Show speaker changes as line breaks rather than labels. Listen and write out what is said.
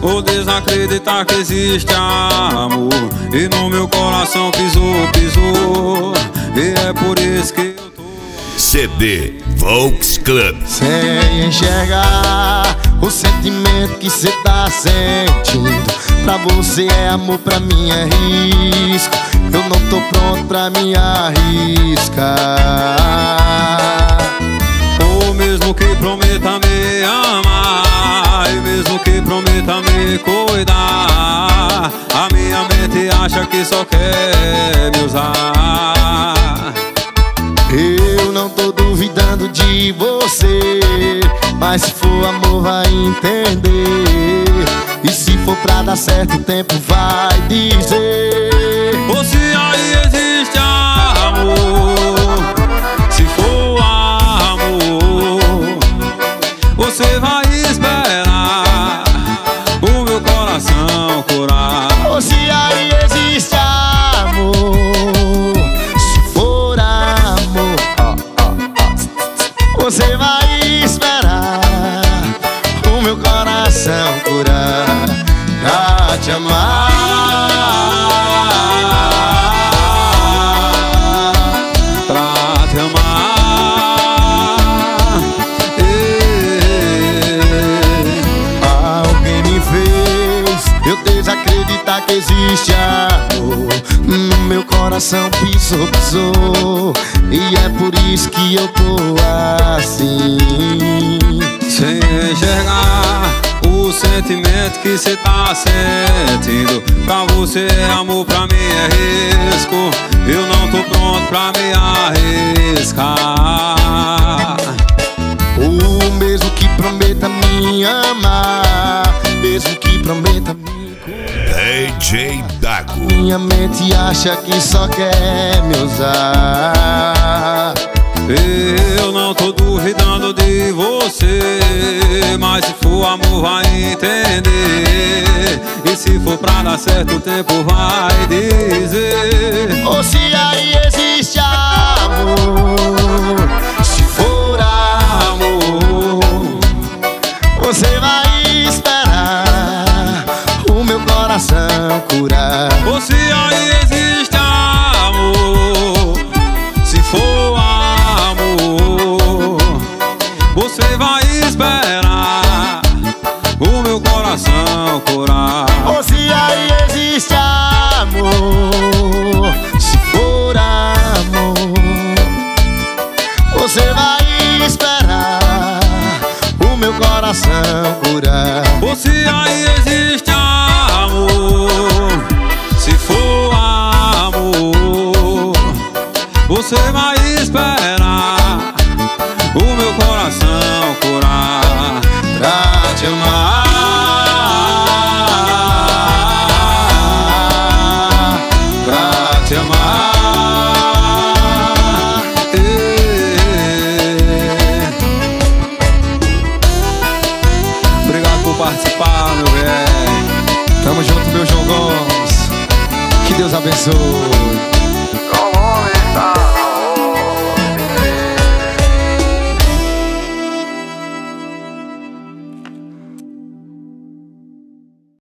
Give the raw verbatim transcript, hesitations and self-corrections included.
ou desacreditar que existe amor. E no meu coração pisou, pisou, e é por isso que eu tô.
C D Volks Club.
Sem enxergar o sentimento que cê tá sentindo. Pra você é amor, pra mim é risco. Eu não tô pronto pra me arriscar.
Ou mesmo que prometa me amar, e mesmo que prometa me cuidar, a minha mente acha que só quer me usar.
Eu não tô duvidando de você, mas se for amor vai entender. E se for pra dar certo o tempo vai dizer.
Ou se aí existe amor, se for amor, você vai esperar o meu coração curar.
Ou se aí existe amor, se for amor, você vai esperar o meu coração curar. Pra te amar,
pra te amar.
Alguém me fez eu desacreditar que existe amor. No meu coração pisou, pisou, e é por isso que eu tô assim.
Sem enxergar o sentimento que cê tá sentindo. Pra você é amor, pra mim é risco. Eu não tô pronto pra me arriscar.
O mesmo que prometa me amar, mesmo que prometa me cuidar,
D J Dago.
minha mente acha que só quer me usar.
Eu não tô duvidando de você, mas se for amor vai entender. E se for pra dar certo o tempo vai dizer.
Ou se aí existe amor, se for amor, você vai esperar o meu coração curar.
Ou se aí existe amor, se for amor, você vai esperar o meu coração curar.
Ou se aí existe amor, se for amor, você vai esperar o meu coração curar.
Ou se aí existe amor, se for amor, você vai esperar o meu coração curar.
Pra te amar, pra te amar.
Obrigado por participar, meu velho.
Tamo junto, meu João Gomes. Que Deus abençoe.